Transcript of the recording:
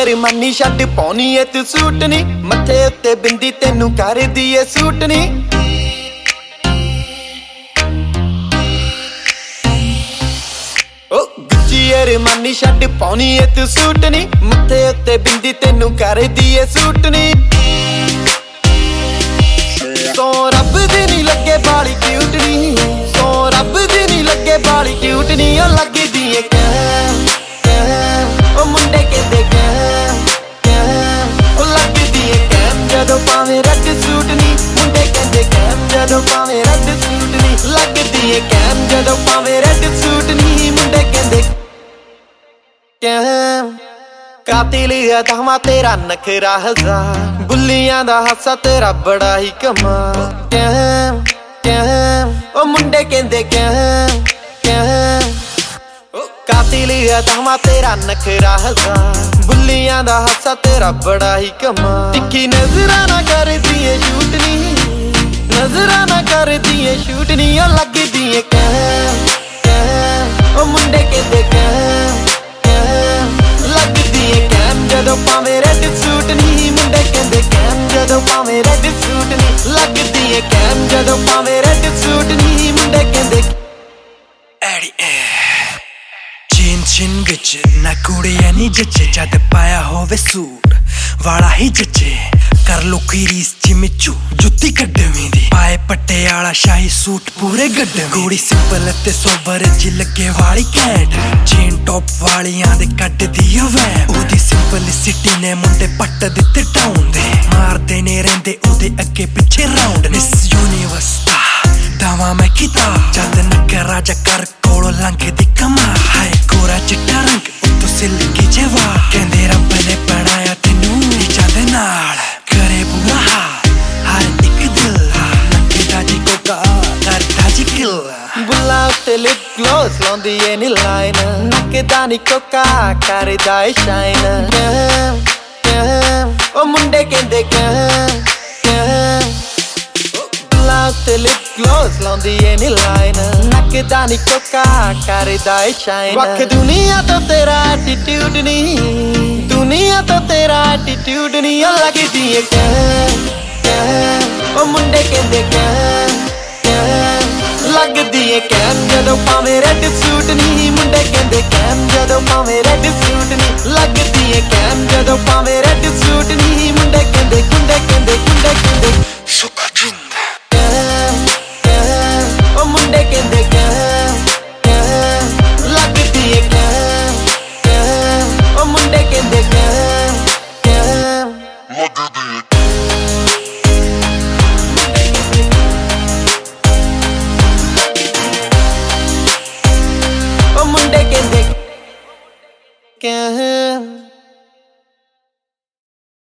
ਅਰਮਾਨੀ ਛੱਡ ਪਾਉਣੀ ਏ ਤੂੰ ਸੂਟ ਨੀ ਮੱਥੇ ਉੱਤੇ ਬਿੰਦੀ ਤੈਨੂੰ ਕਰਦੀ ਏ ਸੂਟ ਨੀ ਅਰਮਾਨੀ ਛੱਡ ਪਾਉਣੀ ਏ ਤੂੰ ਸੂਟ ਨੀ ਮੱਥੇ ਉੱਤੇ ਬਿੰਦੀ ਤੈਨੂੰ ਕਰਦੀ ਏ ਸੂਟ ਨੀ ਸੋ ਰੱਬ ਦੀ ਨੀ ਲੱਗੇ ਬਾਲੀ ਕਿਊਟ ਨੀ ਸੋ ਰੱਬ ਦੀ ਨੀ ਲੱਗੇ ਬਾਲੀ ਕਿਊਟ ਨੀ ਉਹ ਲੱਗਦੀ ਏ ਕਹਿ ਉਹ ਮੁੰਡੇ ਕਹਿੰਦੇ ਕਹਿ ਉਹ ਲੱਗਦੀ ਏ ਕਹਿ ਜਦੋਂ ਪਾਵੇਂ ਰੈੱਡ ਸੂਟ ਨੀ ਮੁੰਡੇ ਕਹਿੰਦੇ ਕਹਿ ਜਦੋਂ ਪਾਵੇਂ ਰੈੱਡ ਸੂਟ ਨੀ ਲੱਗਦੀ ਏ ਕਹਿ ਜਦੋਂ ਪਾਵੇਂ ਰੈੱਡ ਸੂਟ ਨੀ ਮੁੰਡੇ ਕਹਿੰਦੇ ਕਾਤਿਲ ਅਦਾਵਾਂ ਤੇਰਾ ਨਖਰਾ ਹਜ਼ਾਰ ਬੁੱਲੀਆਂ ਦਾ ਹਾਸਾ ਤੇਰਾ ਬੜਾ ਹੀ ਕਮਾਲ ਉਹ ਮੁੰਡੇ ਕਹਿੰਦੇ ਕਾਤਿਲ ਅਦਾਵਾਂ ਤੇਰਾ ਨਖਰਾ ਹਜ਼ਾਰ ਬੁੱਲੀਆਂ ਦਾ ਹਾਸਾ ਤੇਰਾ ਬੜਾ ਹੀ ਕਮਾਲ ਤਿੱਖੀ ਨਜ਼ਰਾਂ ਨਾ ਕਰਦੀ ਏ ਸ਼ੂਟ ਨੀ ਨਜ਼ਰਾਂ ਨਾ ਕਰਦੀ ਏ ਸ਼ੂਟ ਨੀ ਉਹ ਲੱਗਦੀ ਏ ਉਹ ਮੁੰਡੇ ਕਹਿੰਦੇ ਲੱਗਦੀ ਏ ਕੈਮ ਜਦੋਂ ਪਾਵੇਂ ਰੈੱਡ ਸੂਟ ਨੀ ਮੁੰਡੇ ਕਹਿੰਦੇ ਕੈਮ ਜਦੋਂ ਪਾਵੇਂ ਰੈੱਡ ਸੂਟ ਨੀ ਲੱਗਦੀ ਏ ਕੈਮ ਜਦੋਂ ਪਾਵੇਂ ਰੈੱਡ ਸੂਟ ਨੀ ਮੁੰਡੇ ਕਹਿੰਦੇ ਐੜੀ ਚੀਨ ਚੀਨ ਵਿੱਚ ਨਾ ਕੁੜੀਆਂ ਨੀ ਜੱਚੇ ਜਦ ਪਾਇਆ ਹੋਵੇ ਸੂਟ ਵਾਲਾ ਹੀ ਜੱਚੇ ਕਰ ਲੋ ਕੋਈ ਰੀਸ ਜਿਵੇਂ ਜੁੱਤੀ ਕੱਢਵੀਂ ਦੀ ਪਾਏ ਪਟਿਆਲਾ ਸ਼ਾਹੀ ਸੂਟ ਪੂਰੇ ਗੱਡਵੀਂ ਕੁੜੀ ਸਿੰਪਲ ਤੇ ਸੋਬਰ ਜੀ ਲੱਗੇ ਵਾਲੀ ਕੈਂਟ ਜੀਨ ਟੌਪ ਵਾਲੀਆਂ ਦੇ ਕੱਢਦੀ ਆ ਵੈਨ ਉਹਦੀ ਸਿੰਪਲਿਸਿਟੀ ਨੇ ਮੁੰਡੇ ਪੱਟ ਦਿੱਤੇ ਟਾਊਨ ਦੇ ਮਾਰਦੇ ਨੇ ਰਹਿੰਦੇ ਉਹਦੇ ਅੱਗੇ ਪਿੱਛੇ ਰਾਉਂਡ ਮਿਸ ਯੂਨੀਵਰਸ ਦਾਵਾ ਮੈਂ ਕੀਤਾ ਜਦ ਨਕਰਾ ਜਾ ਕਰ ਕੋਲੋਂ ਲੰਘਦੀ ਕਮਾ ਹਾਏ ਕੋਰਾ ਚਿੱਟਾ ਰੰਗ ਉੱਤੋਂ ਸਿਲਕੀ ਜਵਾ ਕਹਿੰਦੇ ਰੱਬ ਨੇ ਬਣਾਇਆ ਤੈਨੂੰ ਨੀਚਾਂ ਦੇ ਨਾਲ ਕਰੇ ਬੁਰਾ ਹਰ ਇੱਕ ਦਿਲ ਨੱਕਦਾ ਜੀ ਕੋਕਾ ਕਰਦਾ ਜੀ ਕਿਲ ਬੁੱਲਾ ਉੱਤੇ ਲਿਪ ਗਲੋਸ ਲਾਉਂਦੀ ਏ ਨੀ ਲਾਈਨ ਨੱਕਦਾ ਨੀ ਕੋਕਾ ਕਰਦਾ ਏ ਸ਼ਾਈਨ ਉਹ ਮੁੰਡੇ ਕਹਿੰਦੇ ਬੁੱਲਾ ਉੱਤੇ ਲਿਪ ਗਲੋਸ ਲਾਉਂਦੀ ਏ ਨੀ ਲਾਈਨ ਨੱਕਦਾ ਨੀ ਕੋਕਾ ਕਰਦਾ ਏ ਸ਼ਾਈਨ ਵੱਖ ਦੁਨੀਆ ਤੋਂ ਤੇਰਾ ਐਟੀਟਿਊਡ ਨੀ ਦੁਨੀਆ ਤੋਂ ਤੇਰਾ ਐਟੀਟਿਊਡ ਨੀ ਉਹ ਲੱਗਦੀ ਏ ਉਹ ਮੁੰਡੇ ਕਹਿੰਦੇ ਲੱਗਦੀ ਏ ਕੈਮ ਜਦੋਂ ਪਾਵੇਂ ਰੈੱਡ ਸੂਟ ਨੀ ਮੁੰਡੇ ਕਹਿੰਦੇ ਕੈਮ ਜਦੋਂ ਪਾਵੇਂ ਰੈੱਡ ਸੂਟ ਨੀ ਲੱਗਦੀ ਏ ਕੈਮ ਜਦੋਂ ਪਾਵੇਂ ਰੈੱਡ ਸੂਟ ਨੀ ਮੁੰਡੇ ਕਹਿੰਦੇ ਸੁੱਕਾ ਜਿੰਦ ਉਹ ਮੁੰਡੇ ਕਹਿੰਦੇ ਲੱਗਦੀ ਏ ਉਹ ਮੁੰਡੇ ਕਹਿੰਦੇ ਉਹ ਮੁੰਡੇ ਕਹਿੰਦੇ